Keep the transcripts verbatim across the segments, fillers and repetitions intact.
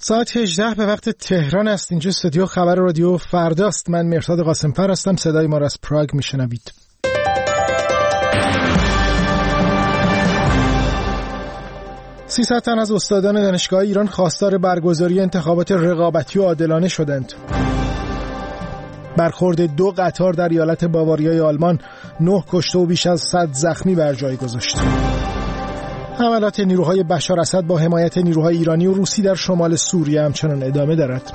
ساعت هجده به وقت تهران است. اینجا استودیو خبر رادیو فرداست. من مهرداد قاسم‌فر هستم. صدای ما را از پراگ میشنوید. سیصد تن از استادان دانشگاه ایران خواستار برگزاری انتخابات رقابتی و عادلانه شدند. برخورد دو قطار در ایالت باواریای آلمان نه کشته و بیش از صد زخمی بر جای گذاشت. حملات نیروهای بشار اسد با حمایت نیروهای ایرانی و روسی در شمال سوریه همچنان ادامه دارد.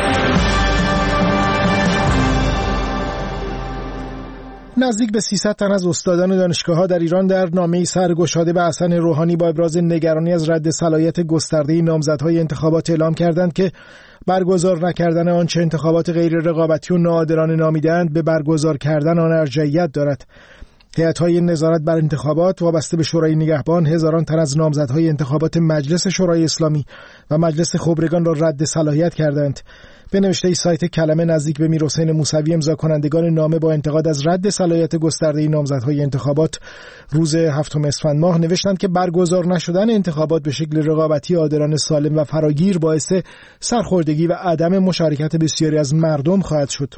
نزدیک به سیصد تن از استادان دانشگاه‌ها در ایران در نامه‌ای سرگشاده به حسن روحانی با ابراز نگرانی از رد صلاحیت گسترده نامزدهای انتخابات اعلام کردند که برگزار نکردن آنچه انتخابات غیر رقابتی و ناعادلانه نامیده‌اند به برگزار کردن آن ارجحیت دارد. هیئت‌های نظارت بر انتخابات وابسته به شورای نگهبان هزاران تن از نامزدهای انتخابات مجلس شورای اسلامی و مجلس خبرگان را رد صلاحیت کردند. به نوشته سایت کلمه نزدیک به میرحسین موسوی امضا کنندگان نامه با انتقاد از رد صلاحیت گسترده نامزدهای انتخابات روز هفتم اسفند ماه نوشتند که برگزار نشدن انتخابات به شکل رقابتی عادلانه سالم و فراگیر باعث سرخوردگی و عدم مشارکت بسیاری از مردم خواهد شد.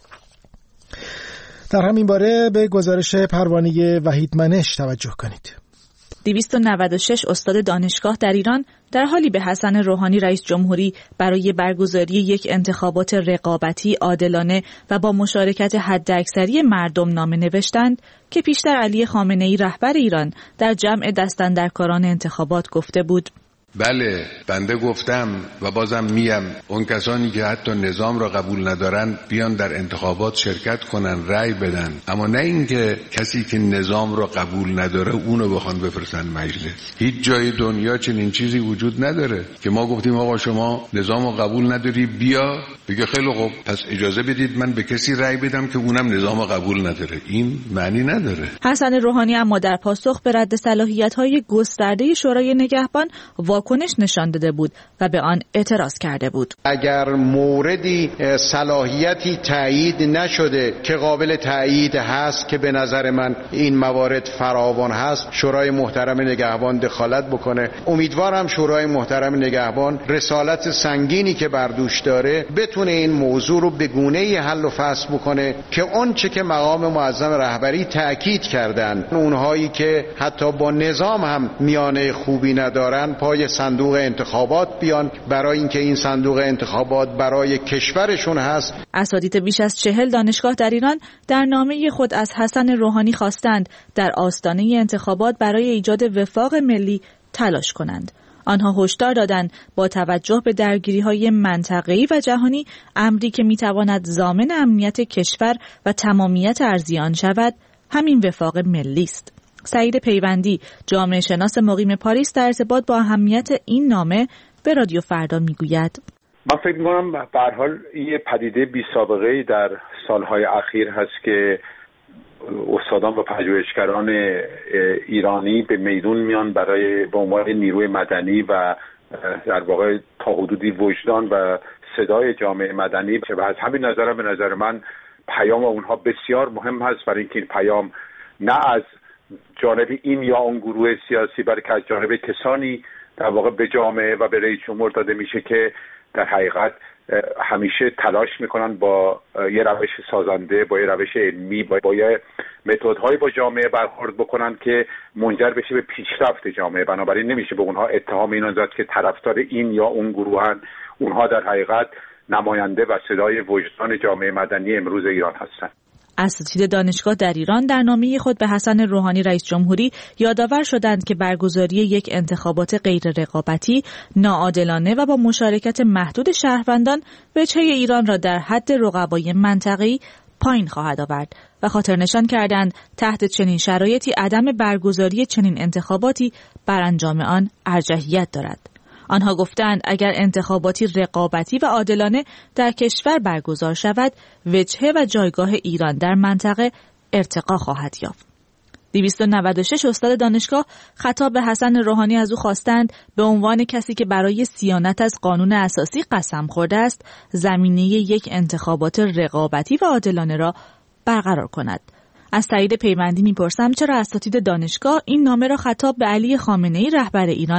در همین باره به گزارش پروانه وحید منش توجه کنید. دویست و نود و شش استاد دانشگاه در ایران در حالی به حسن روحانی رئیس جمهوری برای برگزاری یک انتخابات رقابتی، عادلانه و با مشارکت حداکثری مردم نامه نوشتند که پیشتر علی خامنه‌ای رهبر ایران در جمع دستاندرکاران انتخابات گفته بود: بله، بنده گفتم و بازم میم اون کسانی که حتی نظام را قبول ندارن بیان در انتخابات شرکت کنن، رأی بدن، اما نه اینکه کسی که نظام را قبول نداره اونو بخوان بفرستن مجلس. هیچ جای دنیا چنین چیزی وجود نداره که ما گفتیم آقا شما نظام را قبول نداری بیا، بگه خیلی خوب پس اجازه بدید من به کسی رأی بدم که اونم نظام را قبول نداره. این معنی نداره. حسن روحانی اما در پاسخ به رد صلاحیت‌های گسترده شورای نگهبان واکنش نشان داده بود و به آن اعتراض کرده بود. اگر موردی صلاحیتی تایید نشده که قابل تایید هست که به نظر من این موارد فراوان هست، شورای محترم نگهبان دخالت بکنه. امیدوارم شورای محترم نگهبان رسالت سنگینی که بر دوش داره بتونه این موضوع رو به گونه‌ای حل و فصل بکنه که آنچه که مقام معظم رهبری تاکید کردن، اونهایی که حتی با نظام هم میانه خوبی ندارن پای صندوق انتخابات بیان، برای اینکه این صندوق انتخابات برای کشورشون هست. اساتید بیش از چهل دانشگاه در ایران در نامه خود از حسن روحانی خواستند در آستانه انتخابات برای ایجاد وفاق ملی تلاش کنند. آنها هشدار دادند با توجه به درگیری‌های منطقه‌ای و جهانی، امری که می‌تواند ضامن امنیت کشور و تمامیت ارضی آن شود، همین وفاق ملی است. سعید پیوندی، جامعه شناس مقیم پاریس، در ارتباط با اهمیت این نامه به رادیو فردا میگوید: من فکر می‌کنم به هر حال یه پدیده بی سابقه‌ای در سالهای اخیر هست که استادان و پژوهشگران ایرانی به میدون میان برای به عنوان نیروی مدنی و در واقع تا حدودی وجدان و صدای جامعه مدنی و از همین نظر به نظر من پیام اونها بسیار مهم هست، برای اینکه این پیام نه از جانب این یا اون گروه سیاسی بلکه از جانب کسانی در واقع به جامعه و به رئیس جمهور داده میشه که در حقیقت همیشه تلاش میکنن با یه روش سازنده، با یه روش علمی، با, با یه متدهای با جامعه برخورد بکنن که منجر بشه به پیشرفت جامعه. بنابراین نمیشه به اونها اتهام اینو زد که طرفدار این یا اون گروهن. اونها در حقیقت نماینده و صدای وجدان جامعه مدنی امروز ایران هستن. اساتید دانشگاه در ایران در نامه خود به حسن روحانی رئیس جمهوری یادآور شدند که برگزاری یک انتخابات غیر رقابتی، ناعادلانه و با مشارکت محدود شهروندان وجهه ایران را در حد رقبای منطقه‌ای پایین خواهد آورد و خاطر نشان کردند تحت چنین شرایطی عدم برگزاری چنین انتخاباتی بر انجام آن ارجحیت دارد. آنها گفتند اگر انتخاباتی رقابتی و عادلانه در کشور برگزار شود، وجهه و جایگاه ایران در منطقه ارتقا خواهد یافت. دویست و نود و شش استاد دانشگاه خطاب به حسن روحانی از او خواستند به عنوان کسی که برای صیانت از قانون اساسی قسم خورده است، زمینه یک انتخابات رقابتی و عادلانه را برقرار کند. از سعید پیوندی میپرسم چرا اساتید دانشگاه این نامه را خطاب به علی خامنه‌ای رهبر ایران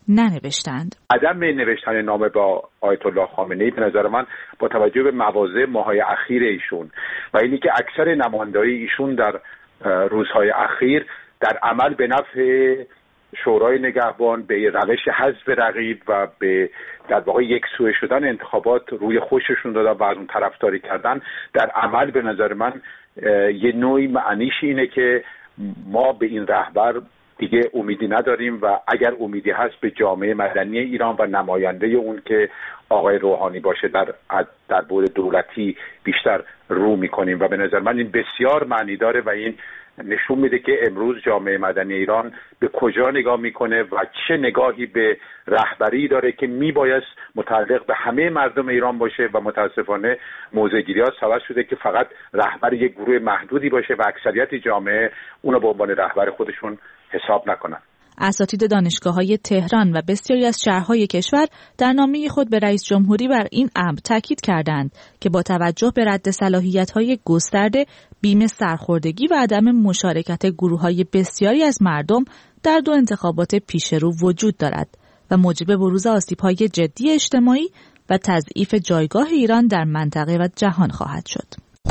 ننوشتند. عدم نوشتن نامه با آیت الله خامنه‌ای به نظر من با توجه به مواضع ماهای اخیر ایشون و اینی که اکثر نمایندگان ایشون در روزهای اخیر در عمل به نفع شورای نگهبان به روش حذف رقیب و به در واقع یک سویه شدن انتخابات روی خوششون دادن و از اون طرفداری کردن، در عمل به نظر من یه نوعی معنیش اینه که ما به این رهبر دیگه امیدی نداریم و اگر امیدی هست به جامعه مدنی ایران و نماینده اون که آقای روحانی باشه در در بعد دولتی بیشتر رو میکنیم و به نظر من این بسیار معنی داره و این نشون میده که امروز جامعه مدنی ایران به کجا نگاه میکنه و چه نگاهی به رهبری داره که میبایست متعلق به همه مردم ایران باشه و متاسفانه موضع‌گیری‌ها سبب شده که فقط رهبر یک گروه محدودی باشه و اکثریت جامعه اونو به عنوان رهبر خودشون حساب نکنن. اساتید دانشگاه‌های تهران و بسیاری از شهرهای کشور در نامه خود به رئیس جمهوری بر این امر تاکید کردند که با توجه به رد صلاحیت‌های گسترده، بیم سرخوردگی و عدم مشارکت گروه‌های بسیاری از مردم در دو انتخابات پیش رو وجود دارد و موجب بروز آسیب‌های جدی اجتماعی و تضعیف جایگاه ایران در منطقه و جهان خواهد شد.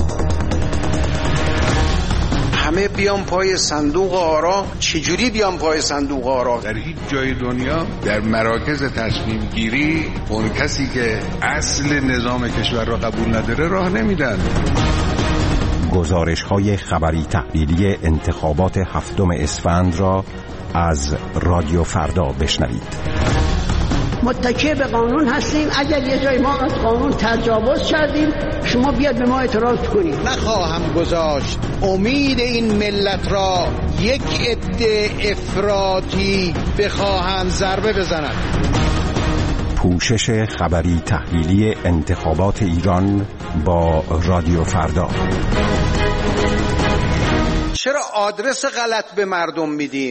همه بیان پای صندوق آرا. چجوری بیان پای صندوق آرا؟ در هیچ جای دنیا در مراکز تصمیم گیری اون کسی که اصل نظام کشور را قبول نداره راه نمیدن. گزارش‌های خبری تحلیلی انتخابات هفتم اسفند را از رادیو فردا بشنوید. متکی به قانون هستیم. اگر یه جای ما از قانون تجاوز کردیم شما بیاد به ما اعتراض کنید. نخواهم گذاشت امید این ملت را یک عده افراطی بخواهند ضربه بزنند. پوشش خبری تحلیلی انتخابات ایران با رادیو فردا. چرا آدرس غلط به مردم میدیم؟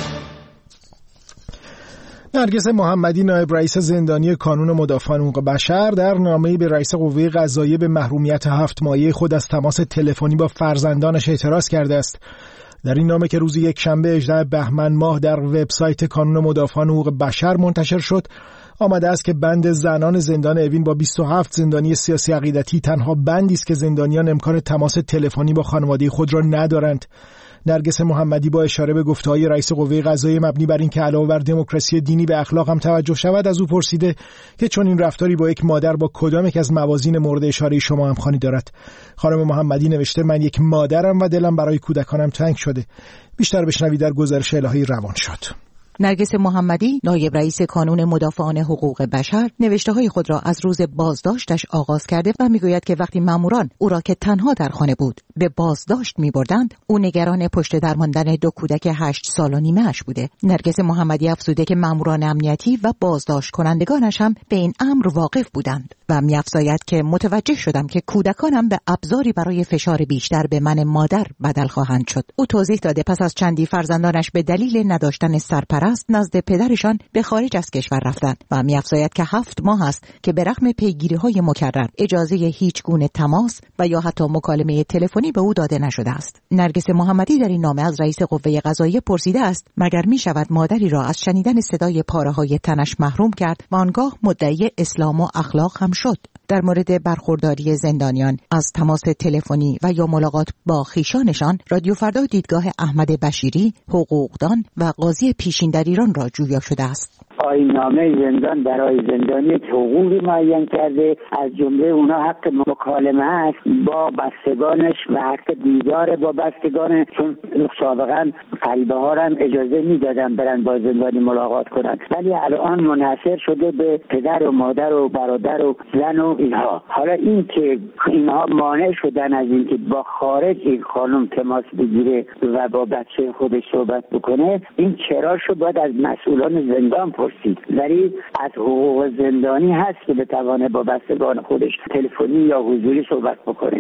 نرگس محمدی نایب رئیس زندانی کانون مدافعان حقوق بشر در نامه‌ای به رئیس قوه قضاییه به محرومیت هفت مایه خود از تماس تلفنی با فرزندانش اعتراض کرده است. در این نامه که روز یک شنبه هجدهم بهمن ماه در وبسایت کانون مدافعان حقوق بشر منتشر شد، آمده است که بند زنان زندان اوین با بیست و هفت زندانی سیاسی عقیدتی تنها بندی است که زندانیان امکان تماس تلفنی با خانواده خود را ندارند. نرگس محمدی با اشاره به گفته‌های رئیس قوه قضاییه مبنی بر اینکه علاوه بر دموکراسی دینی به اخلاق هم توجه شود، از او پرسیده که چون این رفتاری با یک مادر با کدام یک از موازین مورد اشاره شما همخوانی دارد. خانم محمدی نوشته من یک مادرم و دلم برای کودکانم تنگ شده. بیشتر بشنوید در گزارش الهی روان شد. نرگس محمدی نایب رئیس کانون مدافعان حقوق بشر نوشته‌های خود را از روز بازداشتش آغاز کرده و میگوید که وقتی ماموران او را که تنها در خانه بود به بازداشت می‌بردند، او نگران پشت در ماندن دو کودک هشت سال و نیمه اش بوده. نرگس محمدی افزوده که ماموران امنیتی و بازداشت کنندگانش هم به این امر واقف بودند و می‌افزاید که متوجه شدم که کودکانم به ابزاری برای فشار بیشتر به من مادر بدل خواهند شد. او توضیح داده پس از چندی فرزندانش به دلیل نداشتن سرپرست است نزد پدرشان به خارج از کشور رفتند و می‌افزاید که هفت ماه است که به رغم پیگیری‌های مکرر اجازه هیچ گونه تماس و یا حتی مکالمه تلفنی به او داده نشده است. نرگس محمدی در این نامه از رئیس قوه قضاییه پرسیده است مگر می‌شود مادری را از شنیدن صدای پاره‌های تنش محروم کرد و آنگاه مدعی اسلام و اخلاق هم شد. در مورد برخورداری زندانیان از تماس تلفنی و یا ملاقات با خیشانشان، رادیو فردا دیدگاه احمد بشیری، حقوقدان و قاضی پیشین در ایران را جویا شده است. آیین‌نامه زندان برای زندانی حقوقی معین کرده، از جمله اونا حق مکالمه است با بستگانش و حق دیدار با بستگان، چون سابقا غریبه ها هم اجازه میدادن برن با زندانی ملاقات کنن، ولی الان منحصر شده به پدر و مادر و برادر و زن و اینها. حالا این که اینها مانع شدن از اینکه با خارج این خانم تماس بگیره و با بچه خودش صحبت بکنه، این چرا شو باید از مسئولان زندان پرسید، ولی از حقوق زندانی هست که بتوانه با بستگان خودش تلفنی یا حضوری صحبت بکنه.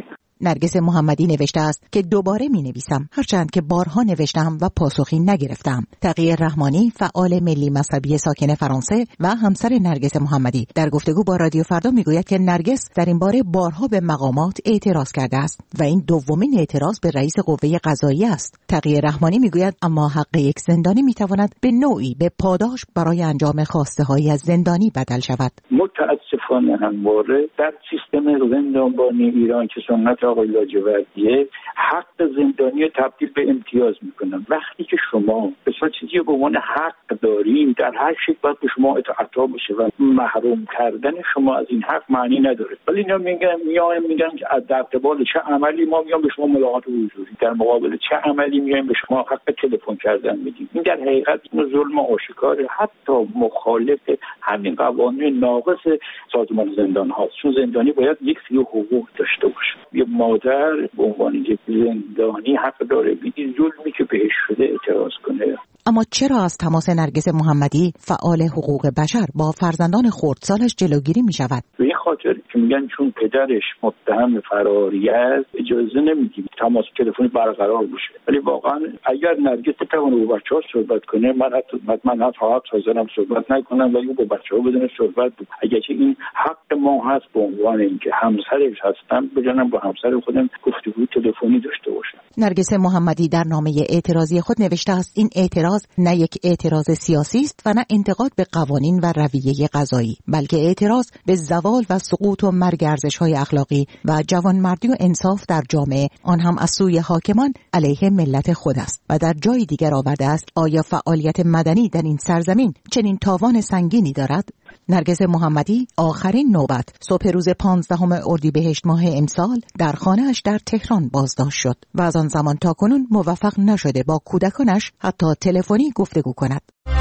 نرگس محمدی نوشته است که دوباره می نویسم، هرچند که بارها نوشتم و پاسخی نگرفتم. تقی رحمانی، فعال ملی مذهبی ساکن فرانسه و همسر نرگس محمدی، در گفتگو با رادیو فردا میگوید که نرگس در این باره بارها به مقامات اعتراض کرده است و این دومین اعتراض به رئیس قوه قضاییه است. تقی رحمانی میگوید اما حق یک زندانی میتواند به نوعی به پاداش برای انجام خواسته هایی از زندانی بدل شود. متاسفانه همواره در سیستم زندانبانی ایران که سنت آقای لاجوردیه، حق زندانی تبدیل به امتیاز میکنن. وقتی که شما بسیار چیزی به عنوان حق دارین، در هر شکل باید به شما اطاعت بشه و محروم کردن شما از این حق معنی نداره. ولی اینا میگن میان میگن که از در قبال چه عملی ما میام به شما ملاقات حضوری، در مقابل چه عملی میایم به شما حق تلفن کردن میدیم. این در حقیقت این ظلم آشکاره، حتی مخالف همین قوانین ناقص سازمان زندان هاست. چون زندانی باید یک سری حقوق داشته باشه. یه مادر به عنوان یک زندانی حق داره به این ظلمی که بهش شده اعتراض کنه. اما چرا از تماس نرگس محمدی، فعال حقوق بشر، با فرزندان خردسالش جلوگیری می شود؟ به این خاطر که میگن چون پدرش متهم فراری است اجازه نمیدیم تماس تلفنی برقرار بشه. ولی واقعا اگر نرگس بتونه با بچه‌ها صحبت کنه، من حتی من حتی حاضرم صحبت نکنم ولی با بچه‌ها بدون صحبت بود. اگه این حق ما هست به عنوان اینکه همسرش هستم بجنم با همسر خودم گفتگو تلفنی داشته باشم. نرگس محمدی در نامه اعتراضی خود نوشته است این اعتراض نه یک اعتراض سیاسی است و نه انتقاد به قوانین و رویه قضایی، بلکه اعتراض به زوال و سقوط و مرگ ارزش‌های اخلاقی و جوانمردی و انصاف در جامعه، آن هم از سوی حاکمان علیه ملت خود است. و در جای دیگر آورده است آیا فعالیت مدنی در این سرزمین چنین تاوان سنگینی دارد؟ نرگس محمدی آخرین نوبت صبح روز پانزدهم اردیبهشت ماه امسال در خانه‌اش در تهران بازداشت شد و از آن زمان تا کنون موفق نشده با کودکانش حتی تلفنی گفتگو کند.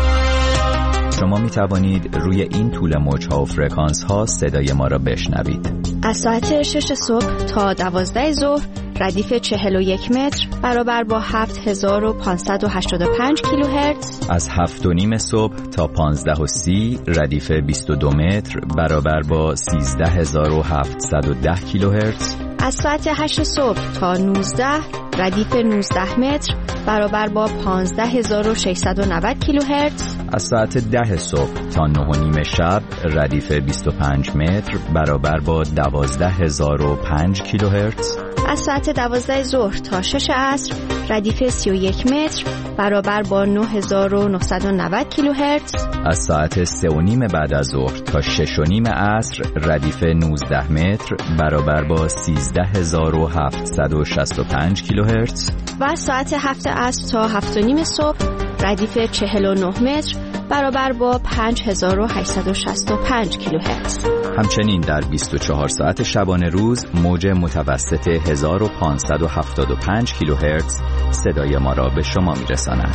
شما می توانید روی این طول موج‌ها و فرکانس‌ها صدای ما را بشنوید. از ساعت شش صبح تا دوازده ظهر ردیف چهل و یک متر برابر با هفت هزار و پانصد و هشتاد و پنج کیلوهرتز. از هفت و نیم صبح تا پانزده و سی ردیف بیست و دو متر برابر با سیزده هزار و هفتصد و ده کیلوهرتز. از ساعت هشت صبح تا نوزده ردیف نوزده متر برابر با پانزده هزار و ششصد و نود کیلوهرتز. از ساعت ده صبح تا نه و نیم شب ردیف بیست و پنج متر برابر با دوازده هزار و پنج کیلوهرتز. از ساعت دوازده ظهر تا شش عصر ردیف سی و یک متر برابر با نه هزار و نهصد و نود کیلوهرتز. از ساعت سه و نیم بعد از ظهر تا شش و نیم عصر ردیف نوزده متر برابر با سیزده هزار و هفتصد و شصت و پنج کیلوهرتز. و از ساعت هفت عصر تا هفت و نیم صبح ردیف چهل و نه متر برابر با پنج هزار و هشتصد و شصت و پنج کیلوهرتز. همچنین در بیست و چهار ساعت شبانه روز موج متوسط هزار و پانصد و هفتاد و پنج کیلوهرتز صدای ما را به شما میرساند.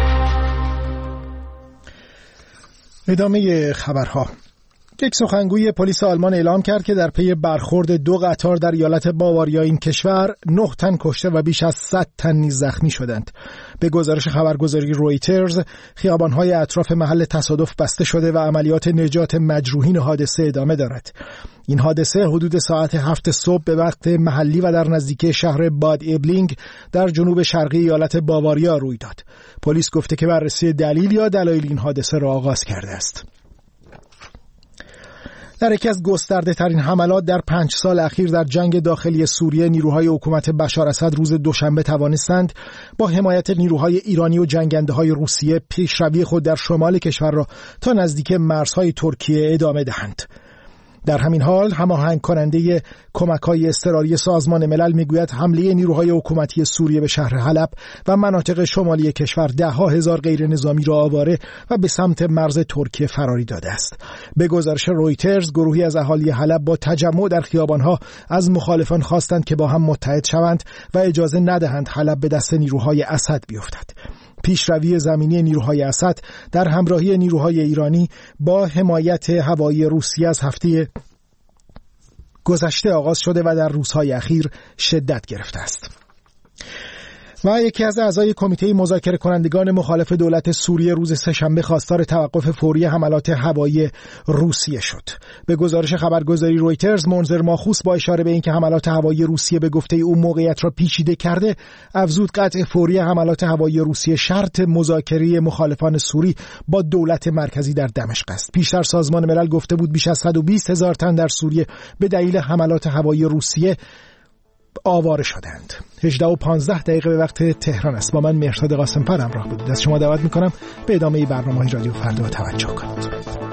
ادامه خبرها. یک سخنگوی پلیس آلمان اعلام کرد که در پی برخورد دو قطار در ایالت باواریا این کشور نه تن کشته و بیش از صد تن نیز زخمی شدند. به گزارش خبرگزاری رویترز، خیابان‌های اطراف محل تصادف بسته شده و عملیات نجات مجروحین حادثه ادامه دارد. این حادثه حدود ساعت هفت صبح به وقت محلی و در نزدیکی شهر باد ایبلینگ در جنوب شرقی ایالت باواریا روی داد. پلیس گفته که بررسی دلیل یا دلایل این حادثه را آغاز کرده است. در یکی از گسترده ترین حملات در پنج سال اخیر در جنگ داخلی سوریه، نیروهای حکومت بشار اسد روز دوشنبه توانستند با حمایت نیروهای ایرانی و جنگنده های روسیه پیشروی خود در شمال کشور را تا نزدیک مرزهای ترکیه ادامه دهند. در همین حال هماهنگ کننده کمک‌های اضطراری سازمان ملل میگوید حمله نیروهای حکومتی سوریه به شهر حلب و مناطق شمالی کشور ده ها هزار غیر نظامی را آواره و به سمت مرز ترکیه فراری داده است. به گزارش رویترز، گروهی از اهالی حلب با تجمع در خیابان‌ها از مخالفان خواستند که با هم متحد شوند و اجازه ندهند حلب به دست نیروهای اسد بیفتد. پیشروی زمینی نیروهای اسد در همراهی نیروهای ایرانی با حمایت هوایی روسیه از هفته گذشته آغاز شده و در روزهای اخیر شدت گرفته است. و یکی از اعضای کمیته مذاکره کنندگان مخالف دولت سوریه روز سه‌شنبه خواستار توقف فوری حملات هوایی روسیه شد. به گزارش خبرگزاری رویترز، منذر ماخوس با اشاره به اینکه حملات هوایی روسیه به گفته او موقعیت را پیچیده کرده، افزود قطع فوری حملات هوایی روسیه شرط مذاکره مخالفان سوری با دولت مرکزی در دمشق است. پیشتر سازمان ملل گفته بود بیش از صد و بیست هزار تن در سوریه به دلیل حملات هوایی روسیه آواره شدند. هجده و پانزده دقیقه به وقت تهران است. با من مهرداد قاسم‌پر همراه بودید. از شما دعوت می‌کنم به ادامه برنامه‌های رادیو فردا توجه کنید.